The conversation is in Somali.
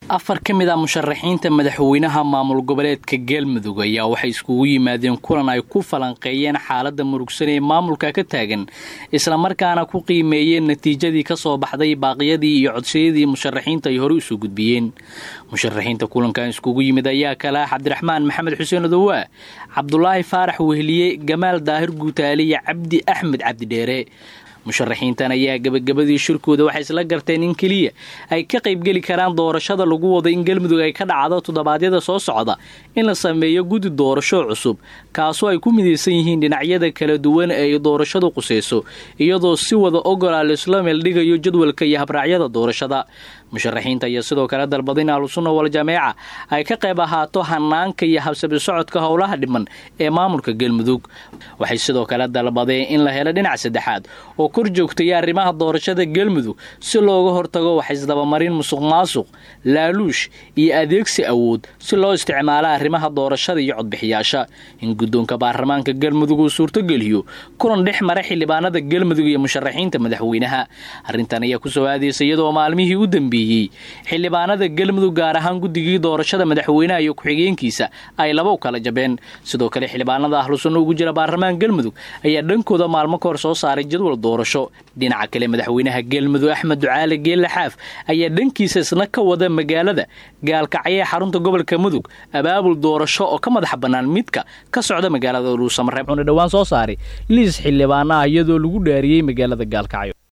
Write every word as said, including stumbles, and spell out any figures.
afar ka mid ah musharaxiinta madaxweynaha maamul goboleedka Galmudug ayaa waxay iskugu yimaadeen kulan ay ku falanqeeyeen xaaladda murugsan ee maamulka ka taagan isla markaana ku qiimeeyeen natiijadii ka soo baxday baaqyadii iyo codsiyadii musharaxiinta ay hore u soo gudbiyeen musharaxiinta kulankan iskugu yimid ayaa kala Cabdiraxmaan Maxamed Xuseen Dawa Cabdullaahi Faarax Wehliye Gamaal Daahir Guutaale iyo Cabdi Axmed Cabdi Dheere musharaxiintan ayaa gabagabadii shirkooda waxay isla garteen in kaliya ay ka qayb gali karaan doorashada lagu wado in Galmudug ay ka dhacdo toddobaadyada soo socda in la sameeyo gudi doorasho cusub kaasoo ay ku mideysan yihiin dhinacyada kala duwan ee doorashadu quseyso iyadoo si wada ogolaal isla meel dhigayo jadwalka iyo habraacyada doorashada musharaxiinta ayaa sidoo kale dalbadeen ahlusunna wal jameeca ay ka qayb ahaato hanaanka iyo habsami socodka howlaha dhiman ee maamulka Galmudug waxay sidoo kale dalbadeen in la helo dhinac saddexaad oo kor joogtay arrimaha doorashada Galmudug si looga hortago wax isdaba marin musuqmaasuq laaluush iyo adeegsi awood si loo isticmaalo arrimaha doorashada iyo codbixiyaasha in guddoonka baarlamaanka Galmudug uu suurto geliyo kulan dhex mara xildhibaanada Galmudug iyo musharaxiinta madaxweynaha arrintan ayaa ku soo aadaysa iyadoo maalmihii u dambeeyay xildhibaanada Galmudug gaar ahaan guddigii doorashada madaxweynaha iyo ku-xigeenkiisa ay laba u kala jabeen sidoo kale xildhibaanada ahlusunna ugu jira baarlamaanka Galmudug ayaa dhankooda maalmo ka hor soo saaray jadwal doorasho dhinaca kale madaxweynaha Galmudug Axmed Ducaale Geelle Xaaf ayaa dhankiisa isna ka wada magaalada gaalkacyo xarunta gobolka Mudug abaabul doorasho oo ka madax banaan midka ka socda magaalada Ruusamareeb oo dhawaan soo saaray liis xildhibaanaha iyadoo lagu dhaariyay magaalada gaalkacyo